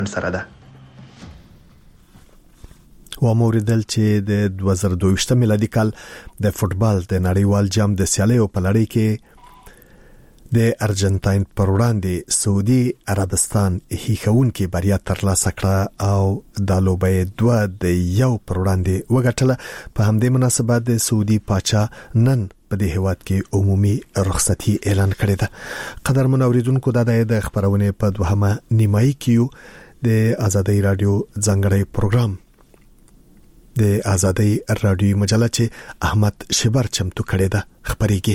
سره ده. و موریدل چې د 2022 میلادي کال د فوتبال د نړیوال جام د سیالیو په لړۍ کې د ارجنټاین پر وړاندې سعودي عربستان هیښوونکي بریا ترلاسه کړه او د لوبې 2 د 1 پر وړاندې وګټله. په همدې مناسبت د سعودي پاچا نن په دې هیواد کې عمومي رخصتي اعلان کړې ده. قدرمن اوریدونکو د خبرونه په دوهمه نیمایي کې د آزادۍ رادیو ځانګړی پروګرام د آزادۍ رادیو مجله چې احمد شبر چمتو کړی ده خبرېږي.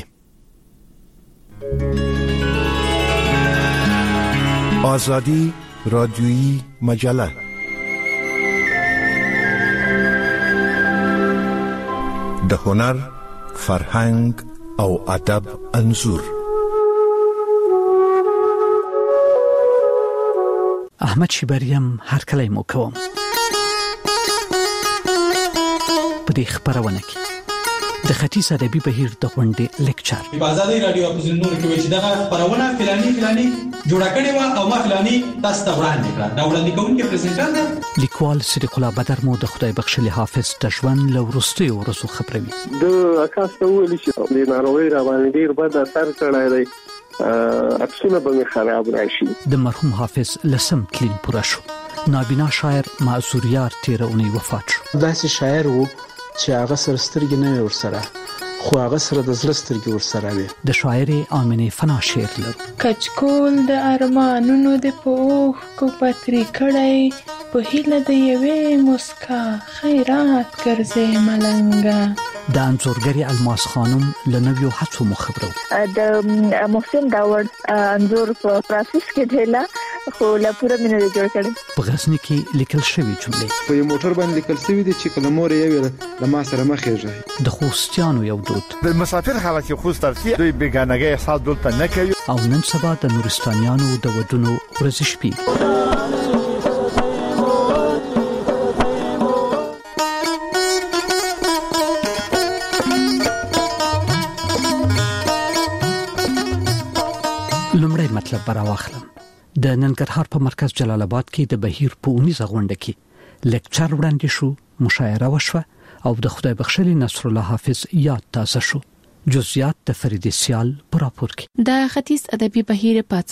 آزادی رادیویی مجله د هنر، فرهنګ او ادب انځور. احمد شبریم هر کله مو کوم په دې خبرونه کې د ختیځ ادبي بهیر د غونډې لیکچر په آزادۍ رادیو اپوزیشن نور کې وایي چې دا خبرونه فلاني جوړه کړې و او ما فلاني تاسو ته وړاندې کړه. دا وړاندې کوونکی پریزنټر ده لیکوال صدیق الله بدر مو د خدای بخښلي حافظ د ژوند له وروستیو ورځو خبروي. د اکاس ته ویل چې د ناروغي را باندې ډیر بد اثر کړی دی، عکسونه به خراب راشي. د مرحوم حافظ لسم تلین پوره شو. نابینا شاعر معذوریار تیرونی وفات شو. داسې شاعر وو چې هغه سره سترګې نه ورسره، خو هغه سره د زړه سترګې ورسره وي. د شاعر آمنه فنا شعر لرو. کچکول د ارمانونو د پوخ کو پتری کړی، په هیله د یوې مسکا خیرات ګرځي ملنګا. د انځورګری الماس خانم لنویو هڅو مخبرو. د محسن داوود انځور په پروسس کې دیلا خو لا پوره مینه جوړ کړي. په غزنی کې لیکل شوی جملې په یو موټر باندې لیکل شوی دي چې کلمور یې ویل د ما سره مخېږي. د خوستیانو یو دود د مسافر حالت خوست ترسي دوی بیگانګي احساس دلته نه کوي. او نن سبا د نورستانیانو د ودونو ورځ شپې. لومړی مطلب براواخلم. د ننګرهار په مرکز جلال آباد کې د بهیر په اونیزه غونډه کې لیکچر وړاندې شو، مشاعره وشوه او د خدای بخښلي نصر الله حافظ یاد تازه شو. جزئیات د فرید سیال پر راپور کې. د ختیځ ادبي بهیر په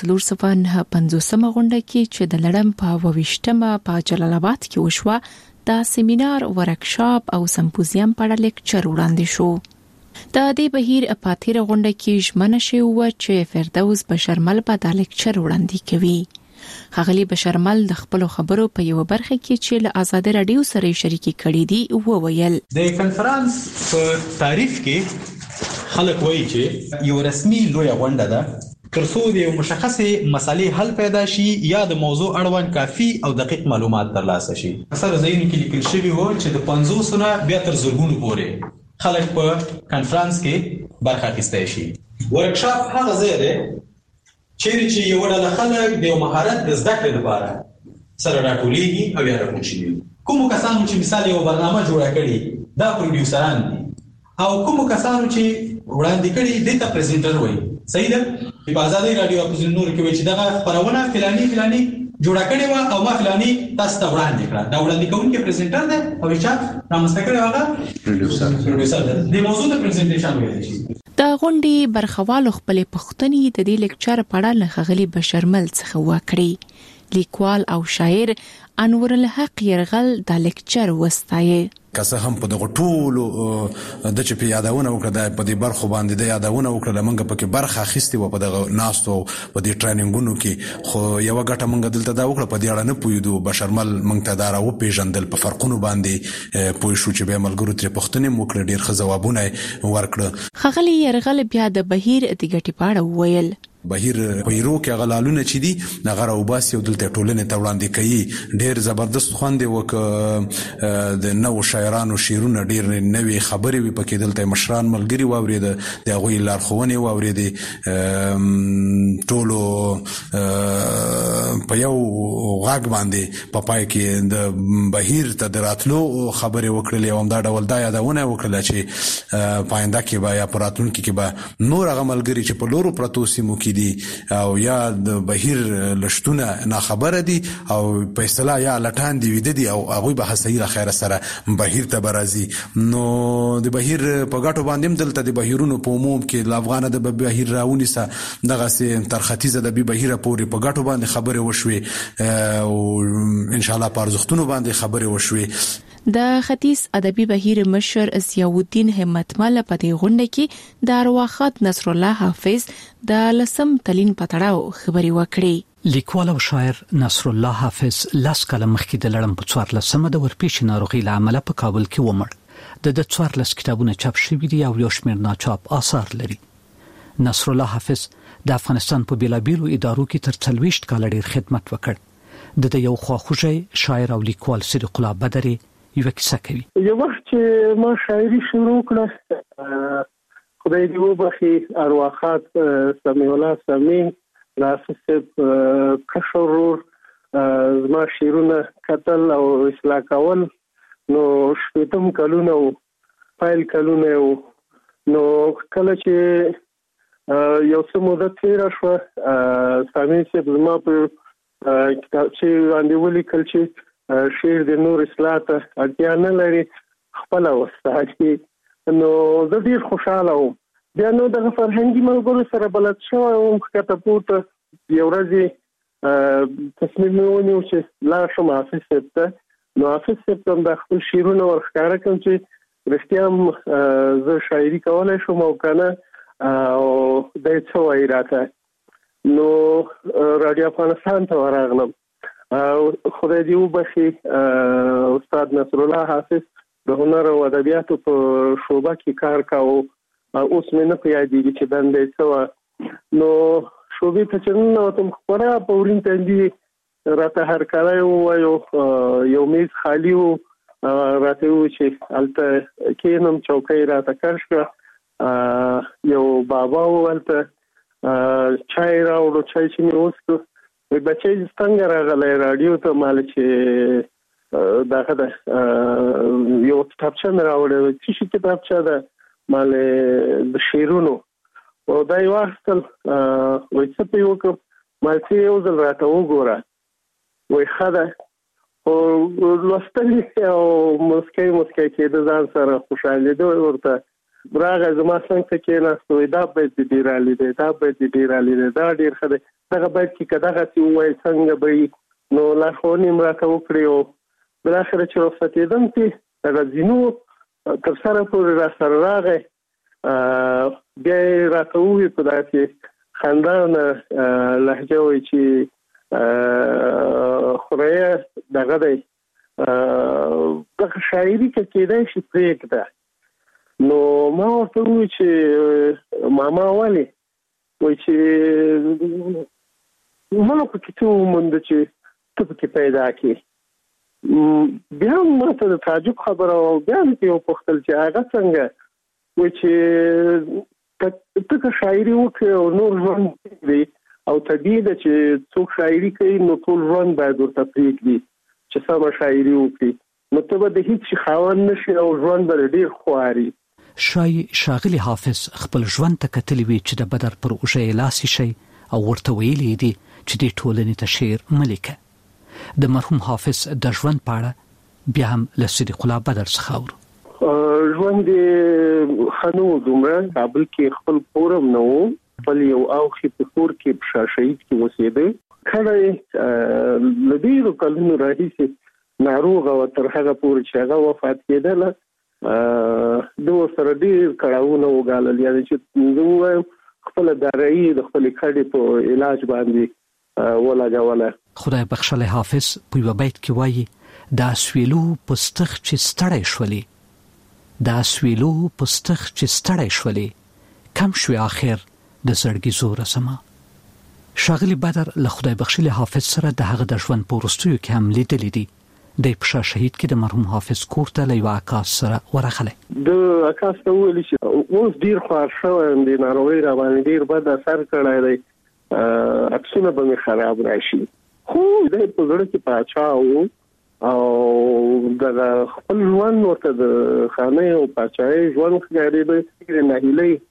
450 غونډه کې چې د لړم په 28مه په جلال آباد کې وشوه، د سیمینار، ورکشاپ او سمپوزیم په اړه لیکچر وړاندې شو. د دې بهیر په تیر غونډه کې ژمنه شوی و چې فردوس بشرمل په د لیکچر وړاندې کوي. ښاغلي بشرمل د خپل خبرو په یو برخه کې چې له آزادۍ رادیو سره شریکي کړې دي وویل. د کنفرانس په تعریف کې خلک وایي چې یو رسمي لوی غونډه ده ترڅو د یو مشخصه مسالې حل پیدا شي یا د موضوع اړوند کافي او دقیق معلومات ترلاسه شي. اثر زین کې لیکل شوی و چې د 500 نه بیا تر زرګونو پورې خلک په کنفرانس کې برخه اخیستای شي. ورکشاپ هغه ځای دی چیرې چې یو ډول خلک د یو مهارت د زده کړې لپاره سره راټولېږي او یا راټول شي. کوم کسانو چې مثال یو برنامه جوړه کړي دا پروډوسران دي او کوم کسانو چې وړاندې کړي د ته پریزنټر وایي. صحیح ده. په آزادۍ رادیو اپوزیشن نور کې وایي چې دا خبرونه فلاني جوړه کړي و او ما فلاني تاسو ته وړاندې کړه. دا وړاندې کوونکی پریزنټر دی او چې رامنځته کړی هغه پروډوسر دی. د موضوع د پریزنټیشن ویل شي. د غونډې برخوالو خپل پښتني د دې لیکچر په اړه له ښاغلي بشرمل څخه وکړي. لیکوال او شاعر انور الحق يرغل د لیکچر وستایي. کسه هم په دغه ټولو د چې په یادونه وکړه په دې برخو باندې د یادونه وکړه لمنګ پکې برخه اخیستي و په دغه ناستو په دې ټریننګونو کې. خو یو غټه منګه دلته دا وکړه په دې اړه نه پویدو. بشرمل منګ ته دارا و پیژندل په فرقونو باندې پوي شو چې به ملګرو تر پښتنې موکړه ډیر ځوابونه ورکړه. ښاغلي يرغل بیا د بهیر د ګټي پاړه وویل. بهیر پیرو کې غلالونه چې دي نغره وباسي او دلته ټولنې ته وړاندې کوي. ډیر زبردست خوند وک د نو شاعرانو شعرونه ډیر نوې خبرې وي پکې. دلته مشران ملګری واورید د غوي لارښوونې واورید ټولو په یو غاګ باندې په پای کې د بهیر ته دراتلو خبرې وکړلې او دا ډول دا یادونه وکړه چې پاینده کې به یا پراتون کې به نور غملګری چې په لورو پروتو سیمو کې کې دي او یا د بهیر لشتونه نه خبره دي او په اصطلاح یا لټان دی ویده دي او هغه به حسیر خیر سره بهیر ته برازي. نو د بهیر په غاټو باندې دلته د بهیرونو په عموم کې د افغان د بهیر راونی سره دغه سي تر ختیځه د بهیر پورې په غاټو باندې خبره وشوي او ان شاء الله پارزختونو باندې خبره وشوي. د ختیځ ادبي بهیر مشر ضیاءالدین همتمل په دې غونډه کې د ارواښاد نصر الله حافظ د لسم تلین پتړاو خبري وکړي. لیکوال او شاعر نصر الله حافظ لاس کله مخکې د لړم په 14 د ورپېښ ناروغي له امله په کابل کې ومړ. د 14 کتابونه چاپ شوي دي او یو شمېر ناچاپ آثار لري. نصر الله حافظ د افغانستان په بیلابیلو ادارو کې تر 40 کال ډیر خدمت وکړ. د یو خواخوږی شاعر او لیکوال صدیق الله بدري یو کیسه کوي. یو وخت چې ما شاعري شروع کړه خدای دې وبخي ارواښاد سمیع الله سمیع لاسب کشرور زما شعرونه کتل او اصلاح کول. نو شپږم کلونه فایل کلونه نو کله چې یو څه مدت تیر شو سمیع صاحب زما په کتاب چې باندې ولیکل چې شعر د نور اصلاح ته اړتیا نه لري خپل وساتي. نو زه ډیر خوشاله وم. بیا نو د فرهنګي ملګرو سره بلد شوم کته پورته یو ورځ تصمیم ونیو چې لا شم حافظ صاحب ته. نو حافظ صاحب ته د خپل شعرونه ورښکاره کوم چې رښتیا زه شاعري کولای شم او کنه او د څه وایي راته. نو رادیو افغانستان ته ورغلم. خدای دې وبخي استاد نصر الله حافظ د هنر او ادبیاتو په شعبه کې کار کاوه. اوس مې نه پیادېږي چې دندې څه نو شعبې ته چې نو تم خبره په ورین تندي راته هر کله یو میز خالی وو راته و چې الته کېنم چوکۍ راته کړ یو بابا ولته چای راوړو چای چې مې وڅښو وی بچی څنګه راغلی رادیو ته مال چې دغه د یو کتابچه مې راوړې چې شي کتابچه ده مال د شعرونو او دا یې واخیستل وایي څه پرې وکړم مال چې یو ځل راته وګوره وایي ښه ده خو لوستل او مسکی کېده ځان سره خوشحالېده ورته راغی زما څنګ ته کېناست وایي دا باید دې ډېر عالي دی دا باید دې ډېر عالي دی دا ډېر ښه دی دغه باید کې که دغسې ووایي څنګه به وي. نو لارښوونې مې راته وکړې او بالاخره چې رخصتېدم چې دغه ځینو تر سره پورې را سره راغی بیا یې راته ووایي په داسې خندانه لهجه وایي چې خدایه دغه دی دغه شاعري که کېدای شي پرېږده. نو ما ورته ووایي چې ماما ولې وایي چې ما په کې څه ومونده چې ته پکې پیدا کړې. بیا ما ته د تعجب خبره او بیا مې یو پوښتل چې هغه څنګه وایي چې ته که شاعري وکړې او نور ژوند دی او طبیعي ده چې څوک شاعري کوي نو ټول ژوند باید ورته پرېږدي چې سمه شاعري وکړي نو ته به د هیڅ شي خاوند نه شي او ژوند به ډېر خواري. ښاغلي حافظ خپل ژوند ته کتلی وي چې د بدر پر اوږه یې لاس ایښی او ورته ویلي دي چې دې ټولنې ته شعر مه لیکه. د مرحوم حافظ د ژوند په اړه بیا هم له صدیق الله بدر څخه اورو. ژوند یې ښه نه و دومره. کابل کې خپل کور هم نه و. خپل یو اوښې په کور کې په شاه شهید کې اوسېده. کله یې له ډېرو کلونو راهیسې ناروغه وه تر هغه پورې چې هغه وفات کېدله. د ورسره ډېر کړاوونه وګالل یعنې چې زه ووایم خپله دارایي د خپلې کډې په علاج باندې ولګوله. خدای بخښلی حافظ په یوه بیت کې وایي د اسویلو په ستخ چې ستړی شولې د اسویلو په ستخ چې ستړی شولې کم شوې آخر د زړګي زوره زما. ښاغلي بدر له خدای بخښلي حافظ سره د هغه د ژوند په وروستیو کې هم لیدلي دي. د پښه شهید کې د مرحوم حافظ کور ته له یو عکاس سره ورغلی. د عکاس ته وویل چې اوس ډیر خوار شوی یم د ناروغۍ را باندې ډیر بد اثر کړی دی عکسونه به مې خراب راشي. خو دی په زړه کې پاچا و او د خپل ژوند ورته د خانۍ او پاچاهۍ ژوند ښکارېده. نهیلۍ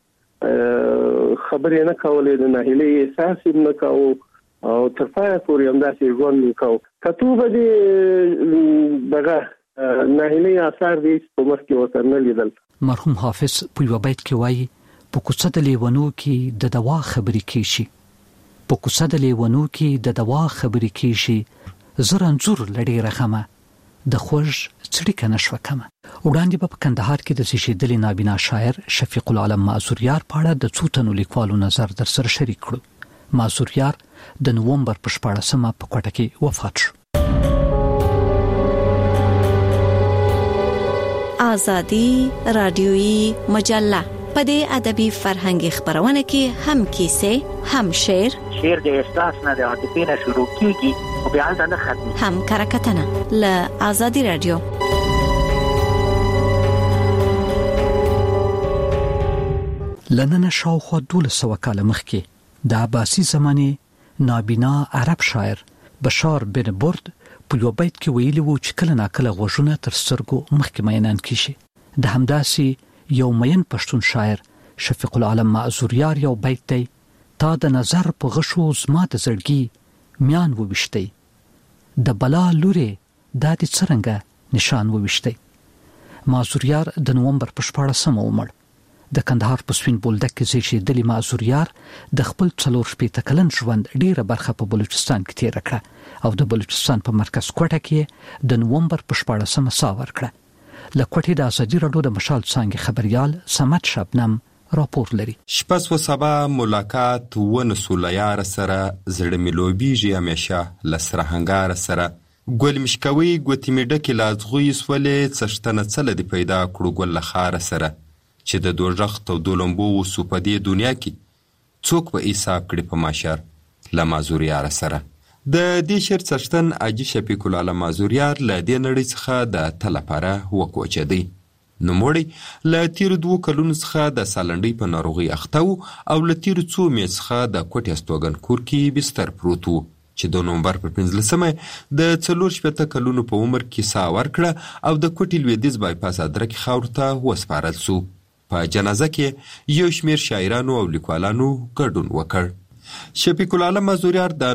خبرې نه کولې، د ناهیلۍ احساس نه کوو او تر پایه پورې همداسې ژوند وکړو. کتو به دې دغه ناهیلۍ آثار دې په مخکې ورته نه لیدل. مرحوم حافظ په یو بیت کې وایي په کوڅه د لیونو کې د دوا خبرې کیږي، په کوڅه د لیونو کې د دوا خبرې کیږي، زر انځور لړې رخمه د خوږ څړیکه نشوه کمه. وړاندې په کندهار کې د زیږیدلي نابینا شاعر شفیق العالم معذوریار په اړه د څو تنو لیکوالو نظر در سره شریک کړو. معذوریار د نومبر په 14مه په کوټه کې وفات شو. آزادی رادیویی مجله په دې ادبي فرهنګي خبرونه کې هم کیسې، هم شعر د احساس نه د عاطفې نه شروع کیږي او بیا نه ختمي، هم کرکټنه ل آزادی رادیو. لننه شاوخوا 1200 کال مخکې د عباسی زمانه نابینا عرب شاعر بشار بن برد په یو بیت کې ویلي وو چې کله ناکله غوږونه تر سترګو مخکې مینان کیشي. د همداسي یو مین پښتون شاعر شفیق العالم معذوریار یو بیت دی: تا د نظر په غشو زما د زړګي میان وويشتي، د بلا لوري د دې څرنګه نشان وويشتي. معذوریار د نومبر په 14مه عمر د کندهار په سپین بولدک کې زیږیدلی معذوریار د خپل 4 کلن ژوند ډیره برخه په بلوچستان کې تیر کړه او د بلوچستان په مرکز کوټه کې د نومبر په 14مه ساور کړه. لکوټې د ازادي راډیو د مشال څنګه خبريال سمت شبنم راپور لري. شپس و سبا ملاقات ونسول یار سره زړه ملوبیږي همیشه لسره هنګار سره ګل مشکوي ګوتې میډه کې لازغوي سولې څشتنه څل دی پیدا کړو ګل خار سره چې د دوزخ تو دولمبو وسو په دې دنیا کې څوک به حساب کړي په ماشر لمازوریار سره. د دې شر څشتن اجي شفیق العالم معذوریار ل دې نړۍ څخه د تلپاره وکوچه دی. نو موړي ل تیر 2 کلونو څخه د سالنډۍ په ناروغي اختو او ل تیر 2 میاشتې څخه د کوټې استوګن کور کې بستر پروت وو چې د نومبر په 15مه د 4 کلونو په عمر کې سا ورکړه او د کوټې لویدیز بایپاس ادرک خاورته وسپارل سو. په جنازه کې یو شمیر شاعرانو او لیکوالانو ګډون وکړ. شفیق العالم معذوریار د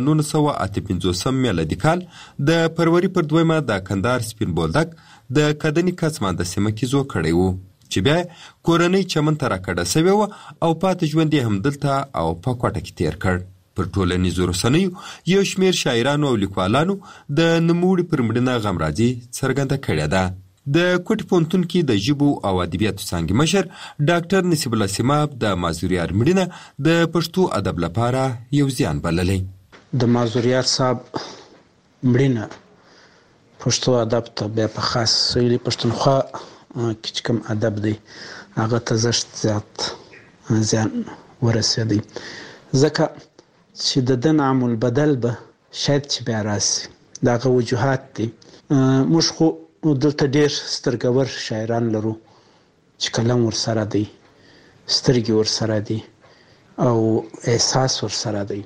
1958 میلادي کال د فروری پر 2مه د کندهار سپین بولدک د کدنی کسمان د سیمه کې زو کړی وو چې بیا کورنۍ چمن تر کډه سوي و او پات ژوند هم دلته او په کوټه کې تیر کړ. پر ټولنیزو رسنیو یو شمیر شاعرانو او لیکوالانو د نموړي پر مړینه غمرازي څرګنده کړې ده. د کوټ پونتون کې د ژبو او ادبیاتو څنګه مشر ډاکټر نصیب الله سیماب د معذوریار مړینه د پښتو ادب لپاره یو زیان بللې. د معذوریار صاحب مړینه پښتو ادب ته بیا په خاص سویلي پښتونخوا کې کوم ادب دی هغه ته زشت زیات زیان ورسېدی ځکه چې د دن عمل بدل به شاید چې بیا راسي. دغه وجوهات دي. موږ خو دلته ډېر سترګور شاعران لرو چې کلم ورسره دی، سترګې ورسره دي او احساس ورسره دی.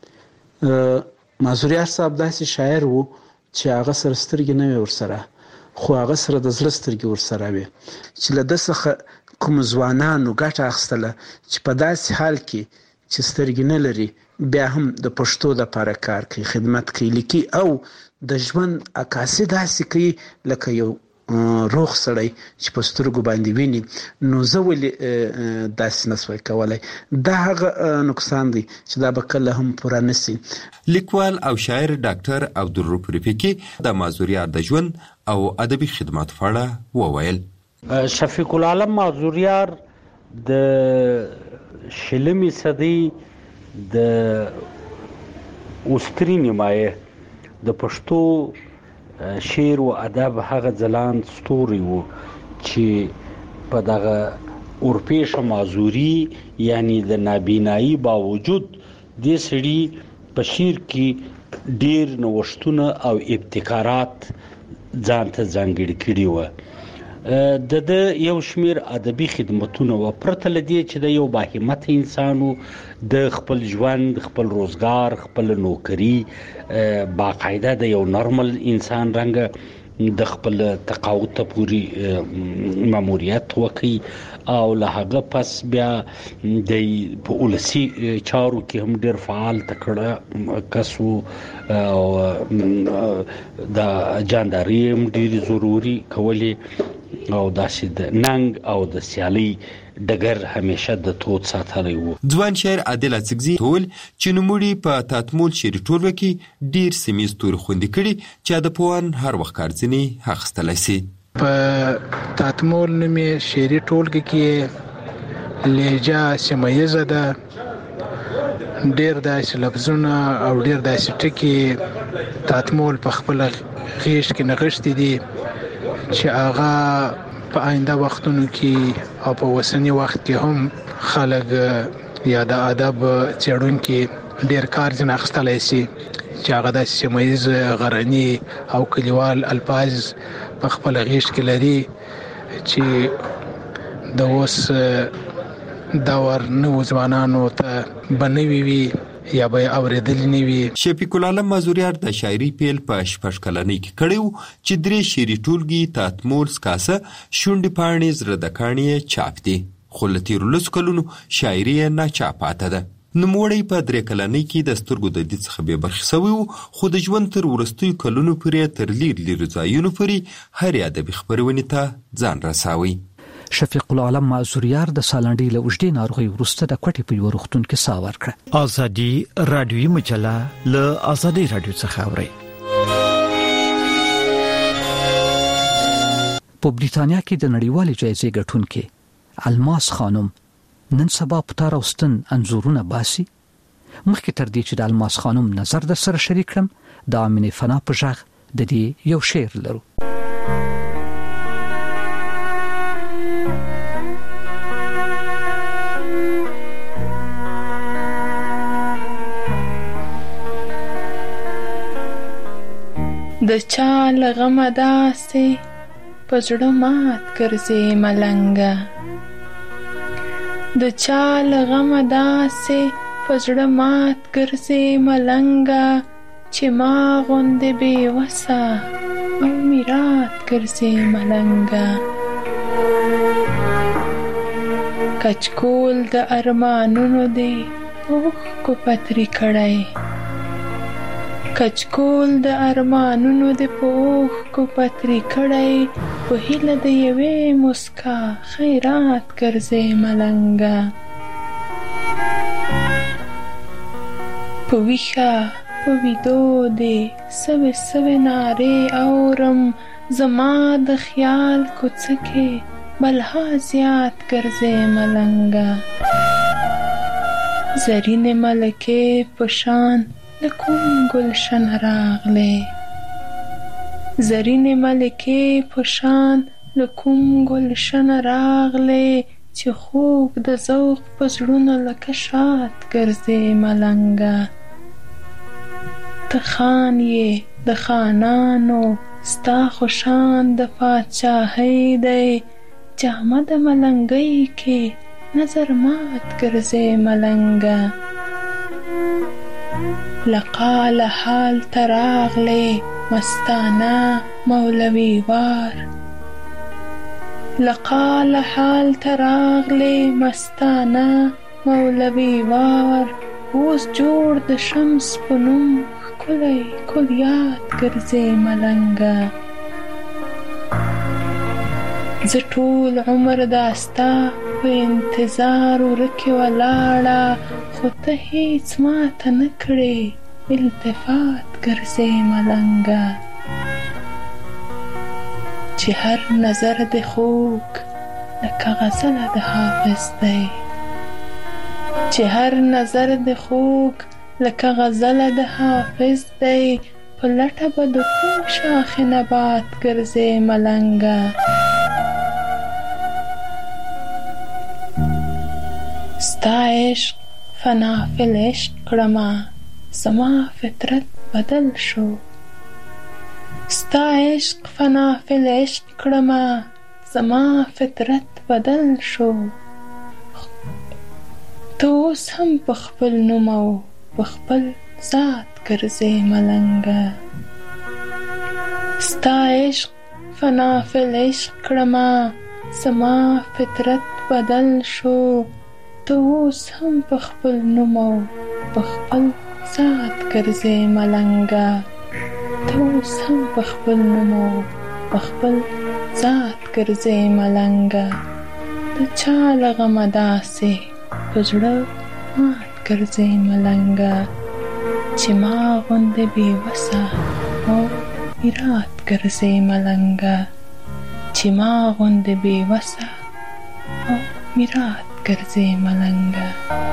معذوریار صاحب داسې شاعر وو چې هغه سره سترګې نه وي ورسره، خو هغه سره د زړه سترګې ورسره وي چې له ده څخه کوم ځوانانو ګټه اخیستله چې په داسې حال کې چې سترګې نه لري بیا هم د پښتو دپاره کار کوي، خدمت کوي، لیکي او د ژوند عکاسي داسې کوي لکه یو روغ سړی چې په سترګو باندې ویني. نو زه ولې داسې نسوای کولی؟ دا هغه نقصان دی چې دا به کله هم پوره نسي. لیکوال او شاعر ډاکټر عبدالرؤف رفیقي د معذوریار د ژوند او ادبي خدمات په اړه وویل. شفیق العالم معذوریار د شلمې صدۍ د اوستري نیمایه د پښتو شعر او ادب هغه ځلان ستوري وو چې په دغه اورپېښه معذوري یعنی د نابینایی باوجود د سړي په شعر کې ډېر نوښتونه او ابتکارات ځان ته ځانګړي کړي وو. د یو شمیر ادبي خدمتونه و پرته لدی چې د یو باهمت انسانو د خپل ژوند، خپل روزګار، خپل نوکری باقاعده د یو نورمال انسان رنګ د خپل تقاعد ته پوری ماموریت وکړي او له هغه پس بیا د پولیسي چارو کې هم ډېر فعال تکړه کسو او د جانداري هم ډېر ضروري کولې او داسې د ننګ او د سیالي ډګر همیشه د توت ساتلی وو. ځوان شاعر عادل اڅکزي ټول چې نوموړي په تاتمول شعري ټولګه کې ډېر سیمې ستوري خوندي کړي چې ادبپوهان هر وخت کارځنې اخیستلی شي. په تاتمول نومې شعري ټولګه کې لهجه سیمه‌ییزه ده، ډېر داسې لفظونه او ډېر داسې ټکي تاتمول په خپله غیږ کې نغښتي دي چې هغه په آینده وختونو کې او په اوسني وخت کې هم خلک یا د ادب څېړونکي ډېر کار ځنې اخیستلی شي چې هغه داسې سیمه‌ییز غرني او کلیوال الفاظ په خپله غیږ کې لري چې د اوس دور نوو ځوانانو ته به نوي وي یا به اوریدلی نه وي. شفیق العالم مازوریار د شاعري پیل په 6 کلنۍ کې کړی و چې 3 شعري ټولګي تاتمول سکاسه شونډې پاڼې زړه د کاڼي چاپ دي، خو له تېرو 10 کلونو شاعري یې ناچاپ پاته ده. نوموړی په 3 کلنۍ کې د سترګو د دید څخه بې برخې سوی و، خو د ژوند تر وروستیو کلونو پورې تر لیرې ځایونو پورې هرې ادبي خپرونې ته ځان رساوی. شفیق العالم مازوریار د سالنډۍ له اوږدې ناروغۍ وروسته د کوټې په یوه روغتون کې ساه ورکړه. ازادي راډیویي مجله له ازادي راډیو څخه اورئ. په بریتانیا کې د نړیوالې جایزې ګټونکې الماس خانم نن سبا په تار او ستن انځورونه باسي. مخکې تر دې چې د الماس خانم نظر در سره شریک کړم، د امینه فنا په غږ د دې یو شعر لرو. د چا لغمه داسې په زړه مات ګرځې ملنګه، د چا لغمه داسې په زړه مات ګرځې ملنګه، چې ما غوندې بې وسه او میرات ګرځې ملنګه. کچکول د ارمانونو دې اوښکو پتري کړی، کچکول د ارمانونو د په اوښکو پتري کړی، په هیله د یوې مسکا خیرات ګرځې ملنګه. په ویښه په ویدو دې سوې سوې نارې اورم، زما د خیال کوڅه کې بلها زیات ګرځې ملنګه. زرینې ملکې په شان لکوم گلشن راغلې، زرینې ملکې په شان لکوم گلشن راغلې، چې خوږ د ذوق په زړونو لکه شات ګرځې ملنګه. ته خان یې د خانانو ستا خو شان د پاچاهۍ دی، جامه د ملنګۍ کې نظر مات ګرځې ملنګه. لقال حال تراغلې مستانه مولوي وار، لقال حال تراغلې مستانه مولوي وار، اوس جوړ د شمس په نوم ښکلی کلیات ګرځې ملنګه. زه ټول عمر داستا په انتظار ورکې ولاړه، خو ته هیڅ ماته نه کړې التفات ګرځې ملنګه. چې هر نظر د خوږ لکه غزله د حافظ دی، چې هر نظر د خوږ لکه غزله د حافظ دی، په لټه به د کوم شاخ نبات ګرځې ملنګه. ستا عشق فنا فی العشق کړمه، زما فطرت بدل شو، ستا عشق فنا فی العشق کړمه، زما فطرت بدل شو. ته اوس هم په خپل نوم او په خپل ذات ګرځې ملنګه. ستا عشق فنا فی العشق کړما زما فطرت بدل شو ته اوس هم په خپل نوم او په خپل ذات ګرځې ملنګه ته اوس هم په خپل نوم او په خپل ذات ګرځې ملنګه د چا له غمه داسې په زړه مات ګرځې ملنګه چې ما غوندې بېوسه او میرات ګرځې ملنګه چې ما غوندې بېوسه او میرات ګرځې ملنګه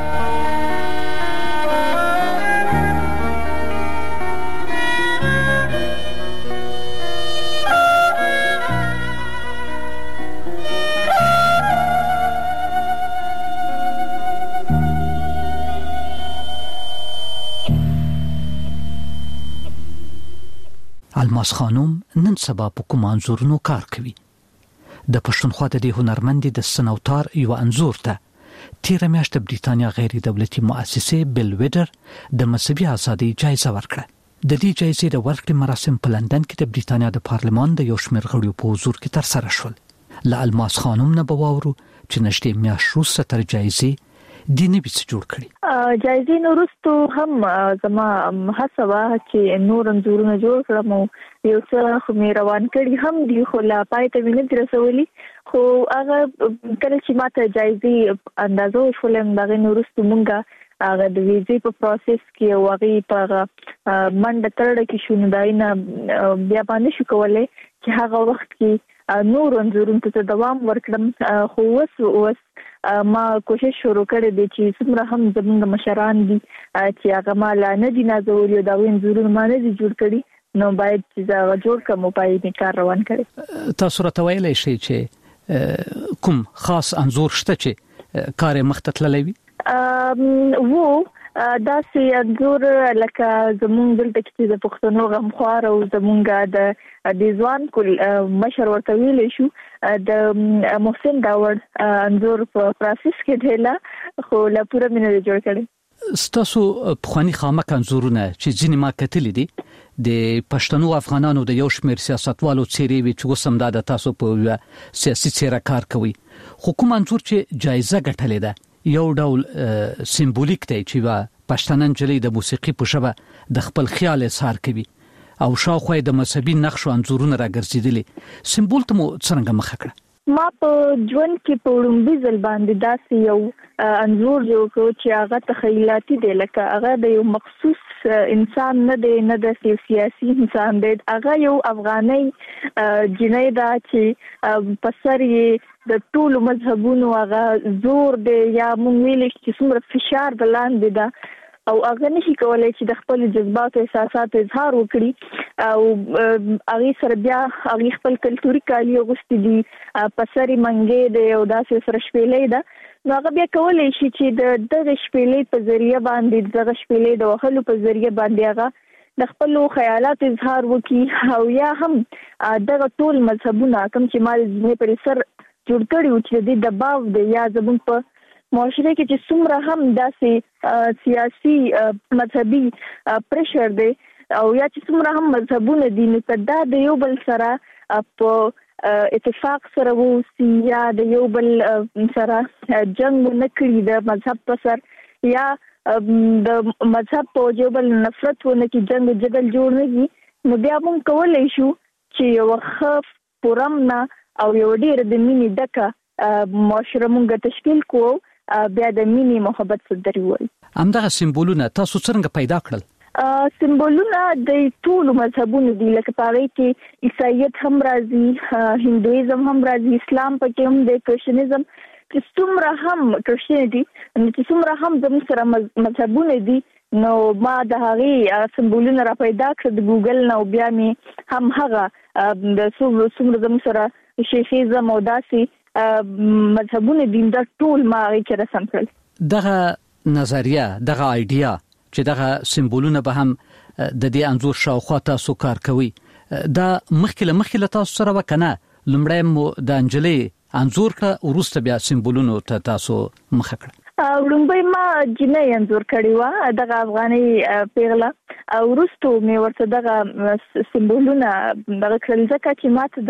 الماس خانم نن سبا په کوم انځورونو کار کوي. د پښتونخوا د هنرمند د سنوتار یو انځور ته تیر میاشت بریتانیا غیر دولتي مؤسسه بلویډر د مذهبي ازادۍ جایزه ورکړه. د دې جایزې د ورکړې مراسم په لندن کې د بریتانیا د پارلمان د یو شمېر غړو په حضور کې ترسره شول. له الماس خانم نه بواورو چې نشته میاشت وروسته تر جایزې د نبی څخه جوړ کړي. جایزې نورستو هم زما هڅه وا چې نور انځورونه جوړ کړم یو څه خو مې روان کړي هم دي خو لا پای ته مې نه رسولي خو هغه کله چې ماته جایزې اندازو شولم دغه نورستو مونږه هغه د ویزې په پروسس کې او هغه په منډه ترړه کې شو نه داینه بیا باندې شو کولای چې هغه وخت کې نور انځورونو ته دوام ورکړم خو اوس ما کوشش شروع کړې دي چې څومره هم زموږ مشران دي چې هغه مال نه دي نازولي او دا انځورونه ما نه دي جوړ کړي نو باید چې دا جوړ کوم پای نه کار روان کړي. تاسو راته ویلای شئ چې کوم خاص انځور شته چې کار مختتللی وي؟ دا سي انځور لکه زمونږ دلته کې د پښتنو غمخوار او زمونږ د ځوان کول مشر ورته ویل شو د محسن داوړ انځور په پروسس کې ډېلا خو لا پوره مینه جوړ کړي. ستاسو پخوانی خامک انځورونه چې ځینې ما کتلې دي د پښتنو افغانانو د یو شمېر سیاستوالو څیرې وي چې اوس هم دا د تاسو په سیاسي څیره کار کوي خو کوم انځور چې جایزه ګټلې ده یو ډول سمبولیک دی چې پښتنن جلې د موسیقي په شبه د خپل خیال اظهار کوي او شاوخوا د مذهبي نقش او انځورونه راګرځېدلي سمبول ته مو څنګه مخه کړه؟ ما په ژوند کې په لومړي ځل باندې داسې یو انځور جوړ کړ چې هغه تخیلاتي دی لکه هغه د یو مخصوص انسان نه دی نه د سیاسي انسان دی هغه یو افغاني جنۍ دا چې په سر یې د ټولو مذهبونو هغه زور دی یا مونږ ویل چې څومره فشار بلاندې ده او هغه نشي کولای چې د خپل جذبات او احساسات اظهار وکړي او هغه سره بیا هغه خپل کلتوري کالي اغوستي دي پسري منګي دی او داسې سره شپېلې ده نو هغه بیا کولای شي چې دغه شپېلې په ذریعہ باندې دغه شپېلې د وهلو په ذریعہ باندې هغه د خپل خیالات اظهار وکړي او یا هم دغه ټول مذهبونه کوم چې مال زموږ پر سر جوړ کړي چې د دباو دی یا زموږ په معاشره کې چې څومره هم داسې سیاسي مذهبي پریشر دی او یا چې څومره هم مذهبونه دي نو دا د یو بل سره په اتفاق سره وسی یا د یو بل سره جنگ نه کړی د مذهب پر سر یا د مذهب په یو بل نفرت ونه کې جنگ جدل جوړ نه کی نو بیا موږ کولای شو چې یو خف پرمنه او یو ډیر د مینې ډکه معاشره موږ تشکیل کوو بیا د مینې محبت سره وایي. همدغه سمبولونه تاسو څنګه پیدا کړل؟ سمبولونه د ټول مذهبونو دي لکه پاره کې عیسایت هم راځي هندویزم هم راځي اسلام پکې هم د کرسچنیزم چې څومره هم کرسچنټي چې څومره هم زموږ سره مذهبونه دي نو ما د هغه سمبولونه را پیدا کړ د ګوګل نو بیا می هم هغه د څومره زموږ سره شیخیزم او داسي مذهبونه دین د ټول ما کې رسم کړل. دغه نظریه دغه ایډیا چې دغه سمبولونه به هم د دې انځور شاوخوا تاسو کار کوي دا مخکله تاسو سره وکنه لمړی مو د انجلې انځور کا ورسته بیا سمبولونو ته تاسو مخه کړ؟ لومبای ما جنې انځور کړی و دغه افغاني پیغله او ورستو مې ورته دغه سمبولونه دغه کړل ځکه چې ماته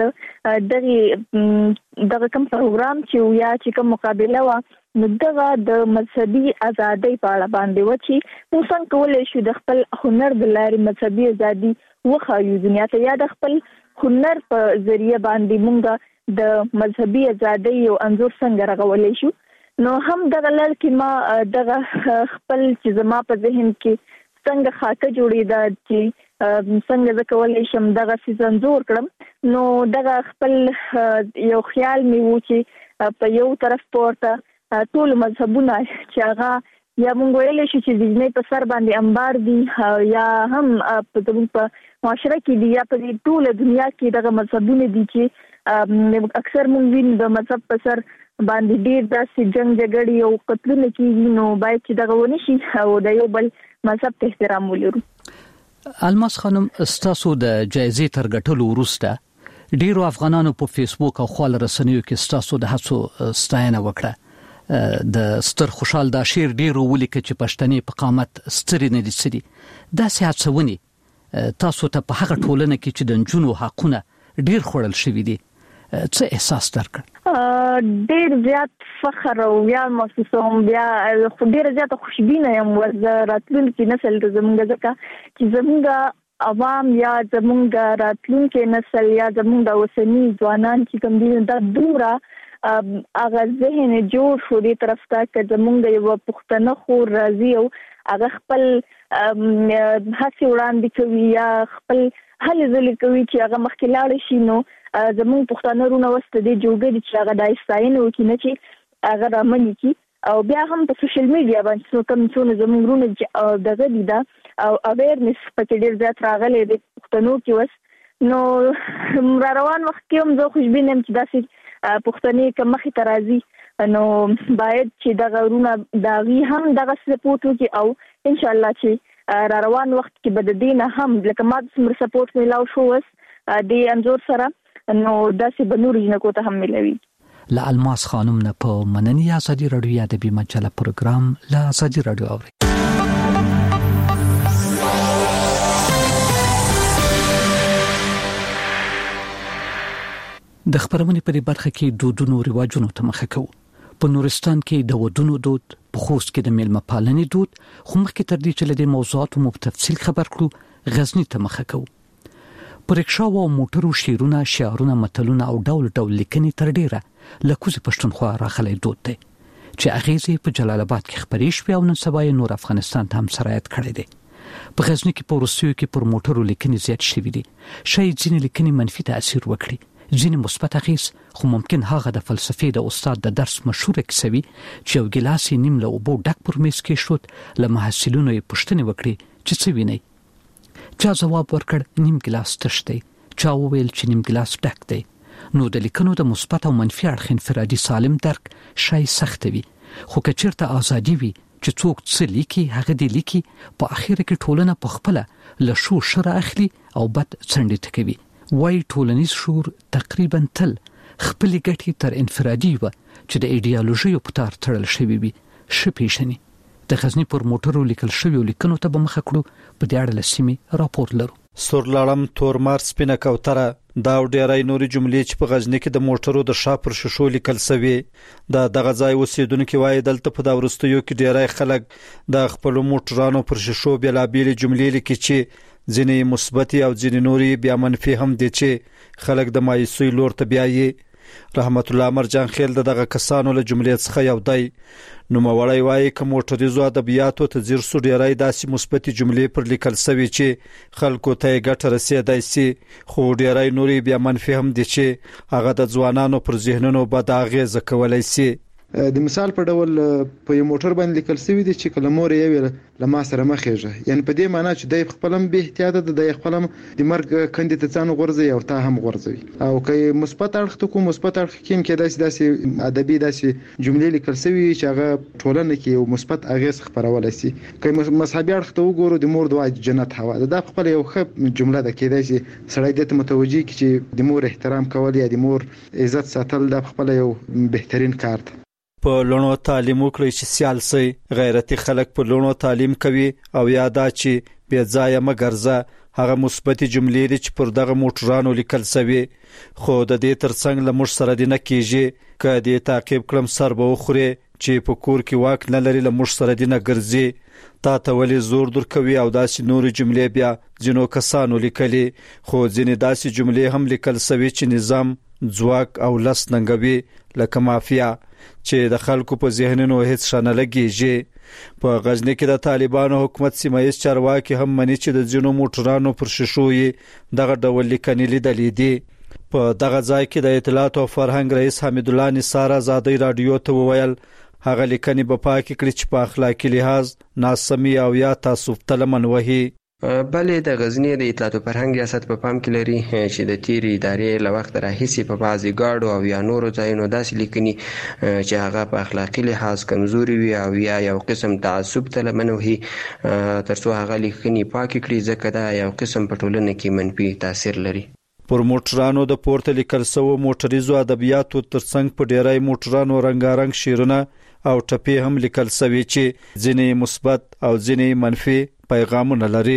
دغه کوم پروګرام چې یا چې کوم مقابله و نو دغه د مذهبي ازادۍ په اړه باندې و چې موږ څنګه کولای شو د خپل هنر د لارې مذهبي ازادي وښایو دنیا ته یا د خپل هنر په ذریعہ باندې موږ د مذهبي ازادۍ یو انځور څنګه رغولای شو. نو هم دغه لړ کې ما دغه خپل چې زما په ذهن کې څنګه خاطه جوړېده چې څنګه زه کولی شم دغه څیز انځور کړم نو دغه خپل یو خیال مې و چې په یو طرف پورته ټول مذهبونه چې هغه یا مونږ ویلی شو چې د جنۍ په سر باندې انبار دي یا هم په معاشره کې دي یا په ټوله دنیا کې دغه مذهبونه دي چې اکثر مونږ وینو د مذهب په سر باندې ډیر داسې جنگ جګړې او قتلونه کیږي نو باید چې دغه ونی شي او د یو بل مذهب ته احترام ولرو. الماس خانم ستاسو د جایزې تر ګټلو وروسته ډیرو افغانانو په فیسبوک او خپل رسنیو کې ستاسو د هڅو ستاینه وکړه. د ستر خوشحال دا شعر ډیرو ولیکه چې پښتني په قامت ستري نه دي سړي داسې هڅونې تاسو ته په هغه ټولنه کې چې د جنونو حقونه ډیر خورل شوی دي څه احساس درکړ؟ ډیر زیات فخر او یا محسوسوم بیا ډیر زیات خوشبینه یم راتلونکي نسل ته زموږ ځکه چې زموږ عوام یا زموږ راتلونکي نسل یا زموږ اوسنی ځوانان چې کوم دي دا دوره هغه ذهن جوړ شو دې طرف ته چې زموږ یو پښتنه خور راځي او هغه خپل هڅې وړاندې کوي یا خپل هلې ځلې کوي چې هغه مخکې لاړ شي نو زموږ پښتانه رونه وسته دي جوړګي چې هغه د ستاینه وکړي نه چې هغه رامنې کی او بیا هم په سوشل میډیا باندې کوم څونه زموږ رونه دغه دي دا او اویرنس پکې ډیر زیات راغلی دی پښتنو کې وس نو را روان وخت کې هم زه خوشبینه یم چې داسې پښتنې کوم مخې ته راځي نو باید چې دغه رونه داغي هم دغه سپورټ وکړي او ان شاء الله چې را روان وخت کې بد دینه هم لکه ما د سپورټ ملاو شو وس د انځور سره نو داسې بنور جنکو ته هم ملوي. لا الماس خانم نه په مننی ازادي رادیو ادبي مجله پروګرام لا ازادي رادیو اوري. د خبرونې په برخه کې دودونو رواجونو ته مخه کوو. په نورستان کې د ودونو دود، په خوست کې د میلمه پالنې دود، خو مخکې تر دې چې له موضوعاتو مو په تفصیل خبر کړو غزنی ته مخه کوو. پر رکشاو او موټرو شیرونه، شعارونه، متلونه او ډول ډول لیکنې تر ډیره لکوزي پښتونخوا راخلي دود دی چې اغیزې په جلال آباد کې خبرې شوې او نن سبا یې نور افغانستان ته هم سرایت کړی دی. په غزنی کې په روسیو کې پر موټرو لیکنې زیات شوې دي. شاید ځینې لیکنې منفي تاثیر وکړي، ځینې مثبت اغیز، خو ممکن هغه د فلسفې د استاد د درس مشهور کیسوي چې یو ګلاس نیم له اوبو ډک پر میز کې شوت له محصلینو یې پوښتنه وکړي چې څه ویني. چا جواب ورکړ نیم ګلاس تش دی، چا وویل چې نیم ګلاس ډک دی. نو د لیکنو د مثبت او منفي اړخ انفرادي سالم درک شای سخت وي، خو که چیرته ازادي وي چې څوک څه لیکي هغه دی لیکي، په اخر کې ټولنه په خپل له شو شر اخلي او بد څنډه تکوي. وای ټولنیز شعور تقریبا تل خپل ګټي تر انفرادي و چې د ایډیالوژي په تار تړل شوی وي. شپېشنی د غزنی پر موټرو لیکل شوی لیکنو ته به مخه کړو. په دې اړه لسمي راپور لرو. سورلړم تورمار سپینه کوتره دا ډیرای نوري جملې چې په غزنی کې د موټرو د شاپر ششو لیکل سوي. دغه ځای اوسیدونکو وایي دلته په دا ورستیو کې ډیرای خلک د خپل موټرانو پر ششو بلابېل جملې لیکي چې ځینې مثبت او ځینې نوري بیا منفي هم دي چې خلک د مایوسۍ لور ته بیایي. رحمت الله مرجان خیل دغه کسانو له جملې څخه یو دی. نو موړی وایي کوم موټریزو ادبیاتو ته زیر سو ډیرای داسې مثبت جملې پر لیکل سوي چې خلکو ته ګټه رسیدای سي، خو ډیرای نوري بیا منفي هم دي چې هغه د ځوانانو پر ذهنونو بد اغیزه کولای سي. د مثال په ډول په یو موټر باندې لیکل شوی دی چې کلمور یې ویل لما سره مخېږه، یعنی په دې معنی چې د خپلم به احتیاط د خپلم د مرګ کندې ته ځان غورځي او تا هم غورځي. او که مثبت اړخ ته کوم مثبت اړخ کې داسې ادبي داسې جملې لیکل شوی چې هغه ټولنه کې یو مثبت اغیز خبرولای شي. که مذهبي اړخ ته وګورو د مور دعا جنت هوا د خپل یو ښه جمله ده کېدای شي سړی دې ته متوجي چې د مور احترام کول یا د مور عزت ساتل د خپل یو بهترین کار دی. په لونو تعلیم وکړي چې سیال سي. غیرتي خلک په لونو تعلیم کوي او یادا چې بیا ځای مګرزه هغه مثبت جملې چې پر دغه موټرانو لیکل شوی. خو د دې ترڅنګ له موږ سره د نکیږي ک دې تعقیب کړم سر به خوري چې په کور کې واک نه لري له موږ سره د نګرځي تا ته ولې زور در کوي او داسې نور جملې بیا جنو کسانو لیکلي. خو ځینې داسې جملې هم لیکل شوی چې نظام ځواک او لس ننګوي لکه مافیا چې د خلکو په ذهنونو هیڅ شانه لګیږي. په غزنی کې د طالبانو حکومت سیمایي چارواکي هم مني چې د ځینو موټرانو پر شیشو یې دغه ډول لیکنې لیدلې دي. په دغه ځای کې د اطلاعات او فرهنګ رئیس حمید الله نثار آزادۍ رادیو ته وویل هغه لیکنې په پاکي کړي چې په اخلاقی لحاظ ناسمي او یا تعصب تلمن وهي. بلې د غزنی د اطلاعات او فرهنګ ریاست په پام کې لري چې د تیری ادارې له وخت راهیسې په بعضي گاډو او یا نورو ځایونو داسې لیکني چې هغه په اخلاقی لحاظ کمزوري وي او یا یو قسم تعصب تلمن وهي ترڅو هغه لیکني پاکي کړي ځکه دا یو قسم په ټولنه کې منفي تاثیر لري. پر موټرانو د پورته لیکل شوی موټریزو ادبیاتو ترڅنګ په ډیرای موټرانو رنگارنګ شیرونه او ټپې هم لیکل شوی چې ځینې مثبت او ځینې منفي پیغامونه لري.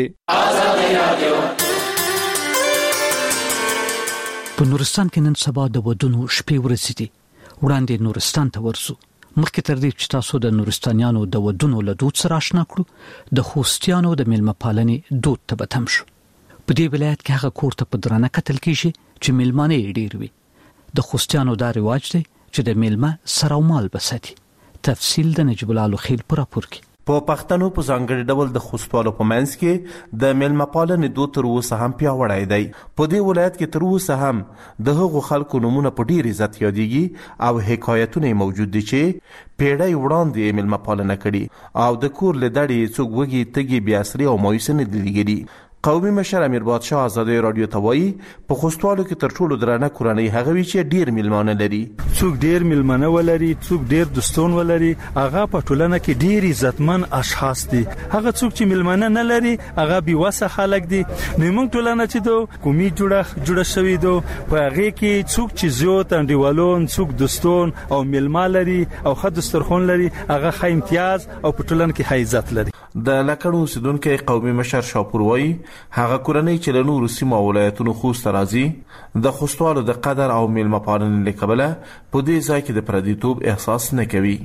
په نورستان کې نن سبا د ودونو شپې ورځې دي. وړاندې نورستان ته ورسو. مخکې تر دې چې تاسو د نورستانیانو د ودونو له دود سره آشنا کړو د خوستیانو د میلمه پالنې دود ته به تم شو. په دې ولایت کې هغه کور ته په درنه کتل کیږي چې میلمانه یې ډیر وي. د خوستیانو دا رواج دی چې د میلمه سره مال بساتي. تفصیل د نجیب الله لوخیل پر راپور کې. په پښتنو په ځانګړي ډول د خوستوالو په منځ کې د میلمه پالنې دود تر اوسه هم پیاوړی دی. په دې ولایت کې تر اوسه هم د هغو خلکو نومونه په ډیر عزت یادېږي او حکایتونه موجود دي چې پیړۍ وړاندې میلمه پالنه کړي او د کور له دړې څوک وږي تږي بې اثري او مایوسه نه دي لیدلي. قومي مشر امیر بادشاه آزادۍ رادیو ته وایي په خوستوالو کې تر ټولو درنه کورنۍ هغه وي چې ډیر میلمانه لري. څوک ډیر میلمانه ولري څوک ډیر دوستون ولري هغه په ټولنه کې ډیر عزتمن اشخاص دي. هغه څوک چې میلمانه نه لري هغه بې وسه خلک دي. نو موږ ټولنه چې دو قومي جوړه شوی دو په هغه کې څوک چې زیات انډیوالون څوک دوستون او میلمه لري او خد دسترخوان لري هغه ښه امتیاز او په ټولنه کې ښه عزت لري. د لکړو اوسیدونکو قومي مشر شاپور وایي هغه کورنۍ چې له نورو سیمو او ولایتونو خوست راځي د خوستوالو د قدر او میلمه پالنې له کبله په دې ځای کې د پردیتوب احساس نه کوي.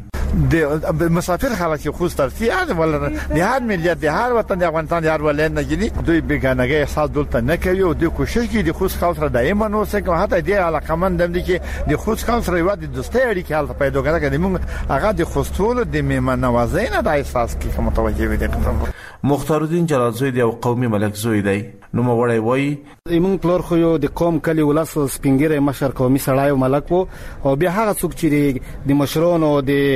د مسافر خلک خوست ترسي ولر د هر ملت د هر وطن د افغانستان د هر ولایت نه جدي دوی بیگانګي احساس دلته نه کوي او دوی کوشش کوي د خوست خلک سره دایمه نو څنګه حتی د علاقمند دي چې د خوست خلک سره د دوستۍ اړیکې حالت پیدا کړي موږ هغه د خوستولو د میمن نوازۍ نه د احساس کې متوجه دي. مختار الدین جلالزوی دی او قومي ملک زوی دی. نو موړی وای ایمون پلور خو یو د قوم کلی ولس سپینګره مشر قومي سړای او ملک او بیا هغه څوک چې د مشرونو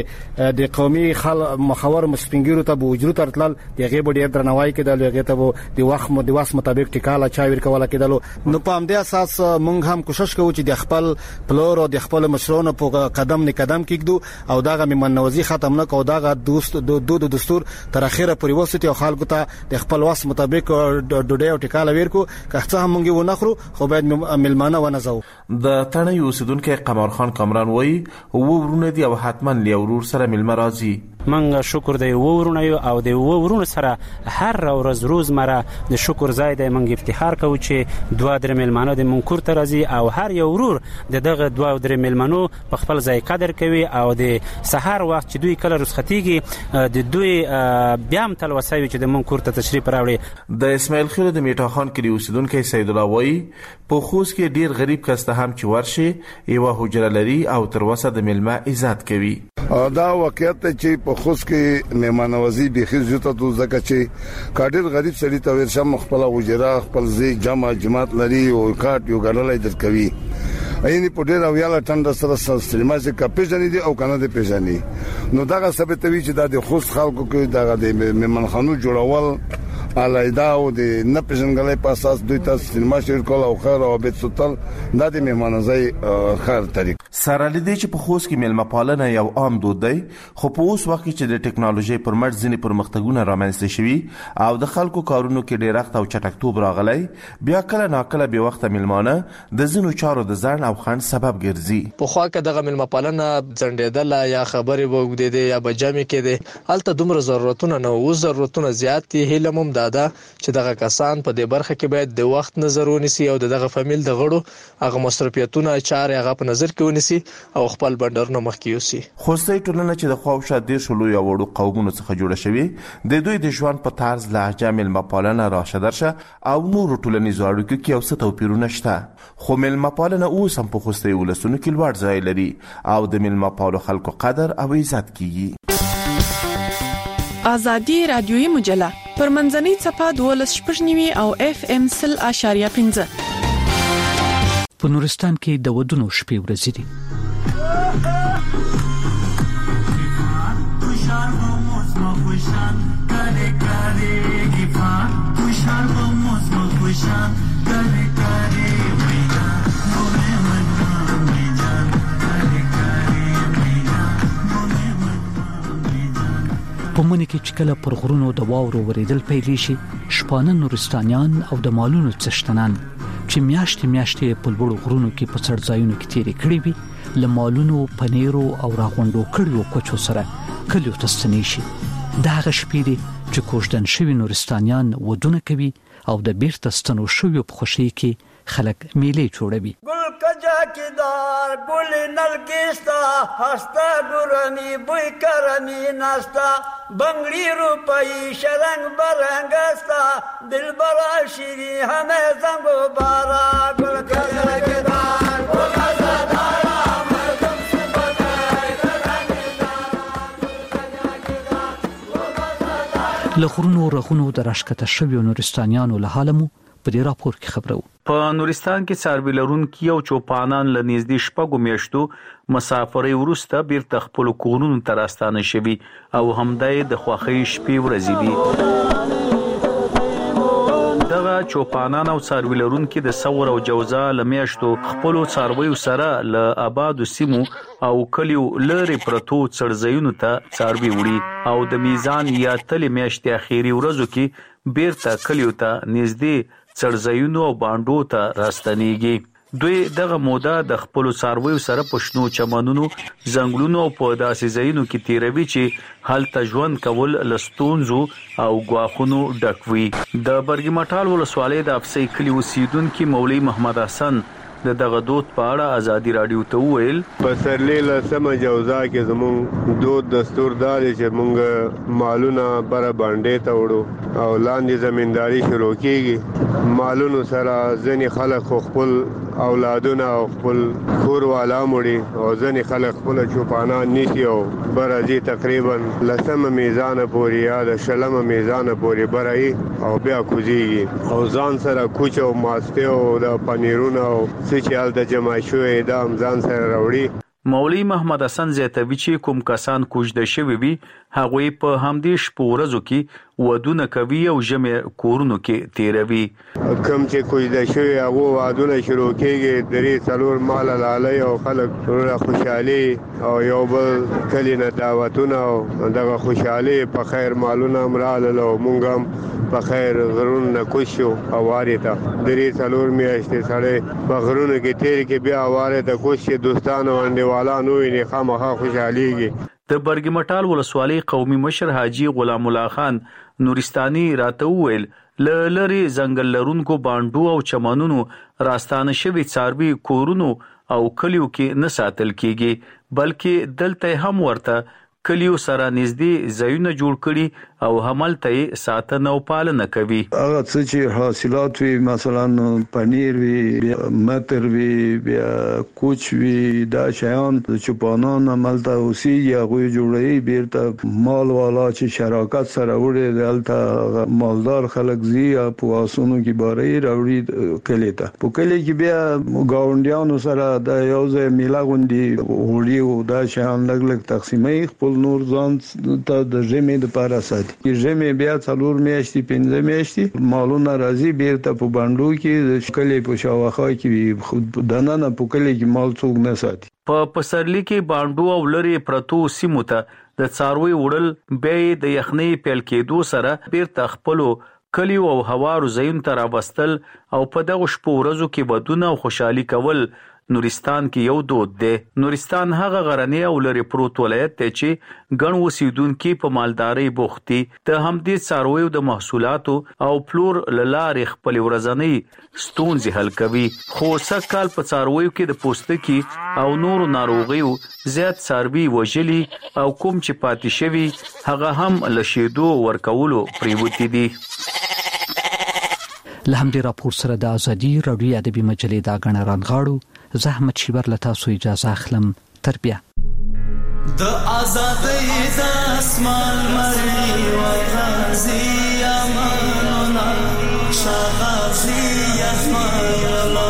د قومي مخاور مسپینګرو ته بوجرو ترتل دغه بډې درنوای کېدل هغه ته د وخت مطابق ټیکاله چا ور کوله کېدل. نو په همدې اساس مونږ هم کوشش کوو چې د خپل پلور او د خپل مشرونو په قدم نه قدم کېږدو او دغه منوزي ختم نه کو دغه دوست د دستور تر اخره پورې وسته او خلکو ته د خپل وخت مطابق ډوډۍ او ټیکاله ورکو که څه هم مونږ و نخرو خو باید ملمانه ونزو. د تڼۍ اوسیدونکو قمر خان کامران وایي ورونه دی او حتما لیورور سره ملما راځي. منګه شکر دی ورونه او د ورونه سره هر ورځ روزمره د شکر ځای دی. منګ افتخار کوو چې دوه درې ملمانه د منکور ته راځي او هر یو ورور دغه دوه درې ملمنو په خپل ځای قدر کوي او د سحر وخت چې دوی کله رسختيږي د دوی بیا هم تلوسوي چې د منکور ته تشریف راوړي. د اسماعیل خیل د میټا خان کلی اوسیدونکو سید الله وایي په خوست کې ډیر غریب کسته هم چې ورشي یو حجره لري او تر وسه د ملما عزت کوي. دا واقعیت چې په خوست کې میمانوازي به خزته تو زکه چې کاډر غریب سړی ته ورشم خپل وجرا خپل زی جمع جماعت لري او کاټ یو غړلای در کوي. اینی په ډیر او یاله ټنډه سره سلسله چې کپېژنې دي او کنه دې پیژنې. نو دا ثابتوي چې د خوست خلکو کې د میمنخانو جوړول علایدا او د نه پیژنګلې په اساس دوی تاسو سینما شیر کول او خیر او بیت سوتل د میمانځي خیر طریق. سره لدې چې په خوست کې میلمه پالنه یو عام دود دی، خو په اوس وخت کې چې د ټکنالوژي پر مټ ځینې پرمختګونه رامنځته شوي او د خلکو کارونو کې ډېر وخت او چټکتوب راغلی، بیا کله ناکله بې وخته میلمانه د ځینو چارو د ځنډ او خنډ سبب ګرځي. پخوا که دغه میلمه پالنه ځنډېدله یا خبرې به اوږدېدې یا به جمع کېدې، هلته دومره ضرورتونه نه، اوس ضرورتونه زیات دي. هیله مو دا ده چې دغه کسان په دې برخه کې باید د وخت نظر ونیسي او دغه فامیل د غړو هغه مصرفیتونه چارې هغه په نظر کې ونیسي او خپل بندرونه مخکې یوسي. خوستي ټولنه چې د خواوشا د شلو یا وړو قومونو څخه جوړه شوې، د دوی د ژوند په طرز، لهجه، میلمه پالنه، راشه درشه او نور ټولنیزو اړیکو کې یو څه توپیرونه شته، خو میلمه پالنه اوس هم په خوستي ولسونو کې لوړ ځای لري او د میلمه پالو خلکو قدر او عزت کیږي. آزادي رادیوي مجله پر منځنۍ صفحه 12.9 او FM 0.5 په نورستان کې د ودونو شپې ورځې دي. په منځ کې چې کله پر غرونو د واورو ورېدل پیل شي، شپانه نورستانیان او د مالونو څښتنان چې میاشتې په لوړو غرونو کې په څړځایونو کې تیرې کړې وي، له مالونو، پنیرو او راغونډو کړیو کوچو سره کلیو ته ستنې شي. دا هغه شپې دي چې کوژدن شوي نورستانیان ودونه کوي او د بیرته ستنو شویو په خوښۍ کې خلک میلې جوړوي. ګل کجا کې دار ګل نلګستا هستا ګورنی بوی کرنی ناستا بنگړي روپۍ شرنګ برنګستا دلبرا شيري همه زنګو بارا ګل کجا کې دار ګل کجا دارا مردم سپکای لغرونو رغونو د راشکته شویو نورستانیانو له حالمو په دې راپور کې خبرو. په نورستان کې څاروي لرونکي او چوپانان له نږدې شپږو میاشتو مسافرۍ وروسته بیرته خپل کورونو ته راستانه شوي او همدای د خوښۍ شپې ورځې دي. دغه چوپانان او څاروي لرونکي د ثور او جوزا له میاشتو خپل څارویو سره له آبادو سیمو او کلیو لري پرتو څړځایونو ته څاروي وړي او د میزان یا تل میاشتې اخیری ورځو کې بیرته کلیو ته نږدې څړځایونو او باندو ته راستنیږي. دوی دغه موده د خپل څارویو سره پښنو چمنونو، زنګلونو او په داسې ځایونو کې تیروي چې هلته ژوند کول لستونزو او غواخونو ډکوي. د برګی مټال ولسوالۍ د افسي کلی اوسیدونکو مولوی محمد حسن دغه دود په اړه ازادي رادیو ته ویل. په سرلی له سم جوزا کې زموږ دود دستور دار چې موږ مالونه بر باندې ته وړو او لاندې زمینداری شروع کیږي. مالونو سره ځنې خلک خپل اولادونه او خپل کور والا مړي او ځنې خلک خپل چوپانان نیسی او برازي تقریبا لسم میزان پورې یا د شلم میزان پورې برای او بیا کوزيږي او ځان سره کوچ او ماسته او د پنیرونه او چې د جمع شوې د ځان سره راوړي. مولوی محمد حسن زیاتوي چې کوم کسان کوژده شوي وي هغوی په همدې شپو ورځو کې ودونه کوي او جمع کورونو کې تیروي. کوم چې کوژده شوي هغه ودونه شروع کېږي، درې څلور مال لاله او خلک ټول خوشحالي او یو بل کلی نه دعوتونه او دغه خوشحالي په خیر مالونه امراله او مونږ هم په خیر غرون نه کوشو اواره ته درې څلور میاشتې سره په غرونو کې تیر کې بیا اواره ته کوشي دوستانو انډیوالانو یې خامخا خوشحاليږي. د برګی مټال ولسوالۍ قومي مشر حاجی غلام الله خان نورستاني راته ویل لری ځنګل لرونکو باندو او چمنونو راستانه شوی څاروي کورونو او کلیو کې نه ساتل کیږي، بلکې دلته هم ورته کلیو سره نږدې ځایونه جوړ کړي او هملته ساتنه او پالنه کوي. هغه څه چې حاصلات وي، مثلا پنیر وي، متر وي، بیا کوچ وي، دا شیان چوپانان عملته اوسېږي هغه جوړوي. بیرته مال والا چې شراکت سره وړي دلته مالدار خلک زی په واسونو کې باري راوړي کلی ته. په کلی کې بیا گاونډیانو سره د یو ځای میلا غونډي وړي او دا شیان لګ تقسیمي خپل نور ځان ته د ژمي د پاره ساتي. ژمي بیا څلور میاشتې 5 میاشتې مالونه راځي بیرته په باندو کې د کلی په شاوخوا کې خود دننه په کلی کې مال څوک نه ساتي. په پسرلی کې باندو او لری پرتو سیمو ته د څاروي وړل به د یخنۍ پیل کېدو سره بیرته خپلو کلیو او هوارو ځایونو ته راوستل او په دغه شپو ورځو کې ودونه او خوشحالي کول نورستان کې یو دود دی. نورستان هغه غرنی او لری پروت ولایت دی چې ګڼ اوسیدونکو په مالدارۍ بوخت دي. د همدې څارویو د محصولاتو او پلور لارې خپل ورځنی ستونزې حل کوي. خو سږکال په څارویو کې د پوستکي او نورو ناروغیو زیات څاروي وژلي او کوم چې پاتې شوي هغه هم له شیدو ورکولو پریوتي دي. له همدې راپور سره د ازادي راډیو ادبي مجلې دا غڼ رانغاړو زحمت شیبر لتا سو اجازه اخلم. تربیه د ازادۍ د اسمان مری و غازی امانونا شغازی امانونا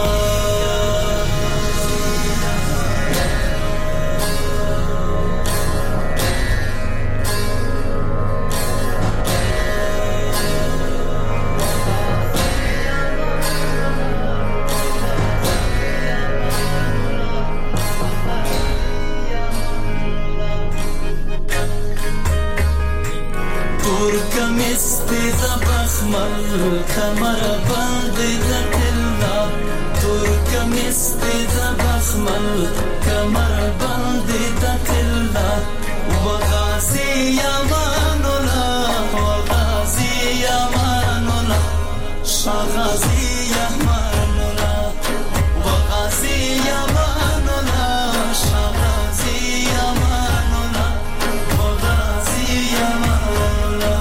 کمر باندې د تلا ترکم استد بخمل کمر باندې د تلا وغازی یمانولا وغازی یمانولا شغازی یمانولا وغازی یمانولا شغازی یمانولا وغازی یمانولا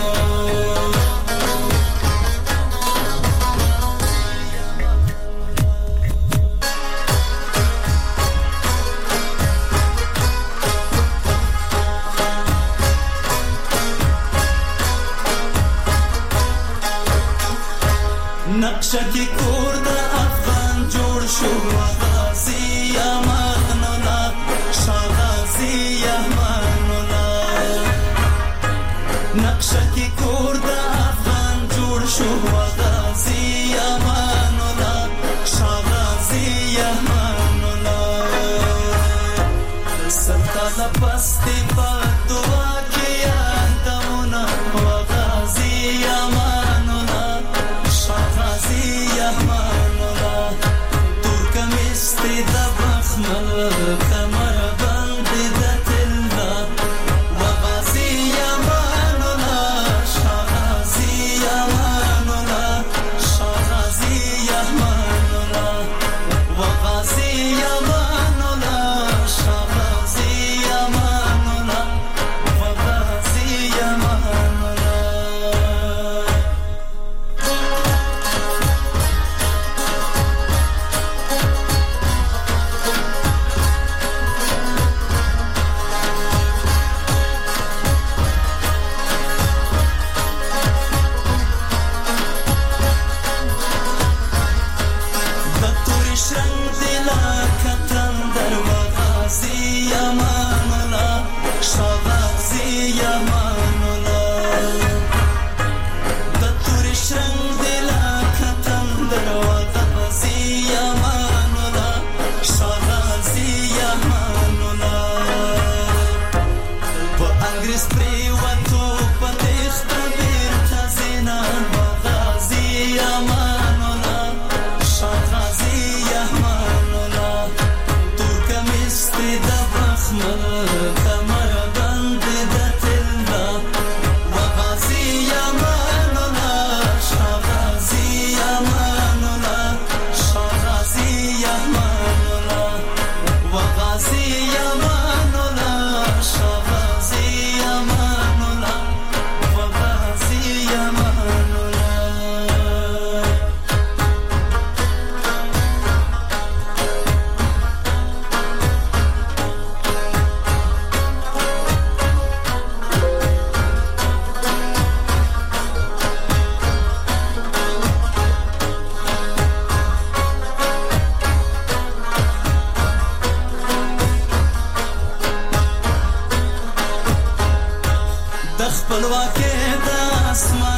نقشه کی کور د افغان جوړ شو غازی امانولا شغازی امانولا نقشه کی کور د افغان جوړ شو غازی امانولا شغازی امانولا ستا پستی په دعا کې یادونه غازی امانولا شغازی امانولا ترکم استد بخمل کمر باندې د تلا وغازی امانولا شغازی امانولا شغازی امانولا وغازی امانولا شغازی امانولا وغازی امانولا خپلواکي د اسمان